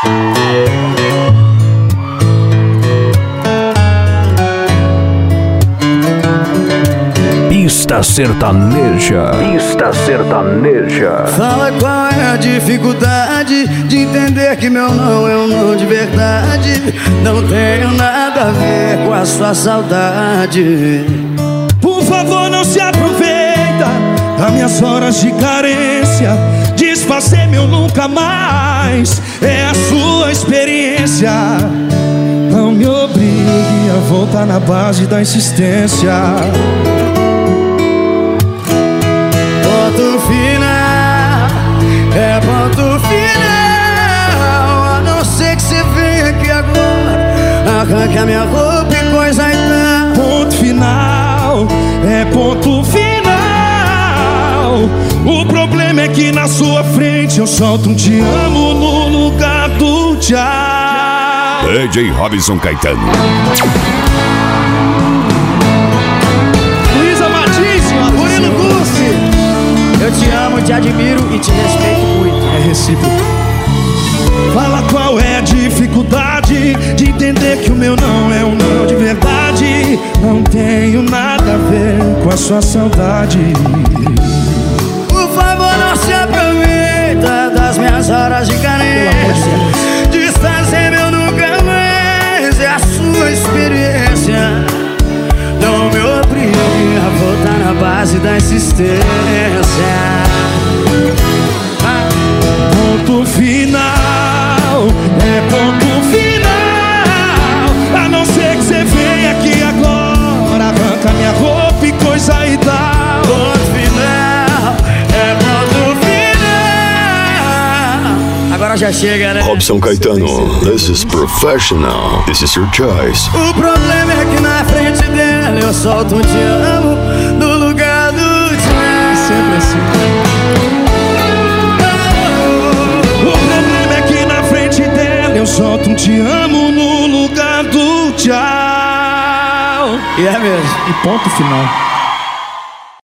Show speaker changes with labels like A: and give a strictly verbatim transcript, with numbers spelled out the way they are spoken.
A: Pista sertaneja, pista sertaneja.
B: Fala qual é a dificuldade de entender que meu não é um não de verdade. Não tenho nada a ver com a sua saudade.
C: Por favor, não se aproveita das minhas horas de carência. Desfazer meu nunca mais é a sua experiência. Não me obrigue a voltar na base da insistência.
B: Ponto final, é ponto final. A não ser que você venha aqui agora, arranque a minha roupa e coisa e tal.
C: Ponto final, é ponto final. O problema é que na sua frente eu solto um te amo no lugar do tchau.
A: D J Robson Caetano.
B: Luísa Martins, Murilo Gussi. Eu te amo, te admiro e te respeito muito.
C: É recíproco. Fala qual é a dificuldade de entender que o meu não é um não de verdade. Não tenho nada a ver com a sua saudade.
B: Por favor, não se aproveita das minhas horas de carência. Desfazer meu nunca mais é a sua experiência. Não me obrigue a voltar na base da insistência.
C: ah. Ponto final, é ponto final. A não ser que você venha aqui agora, arranca minha roupa e coisa e tal.
B: Ponto final, é ponto final. Agora já chega, né?
A: Robson Caetano, this is professional. This is your choice.
B: O problema é que na frente dela eu solto um te amo no lugar do tchau.
C: Sempre assim. O problema é que na frente dela eu solto um te amo no lugar do tchau.
B: E é mesmo.
C: E ponto final.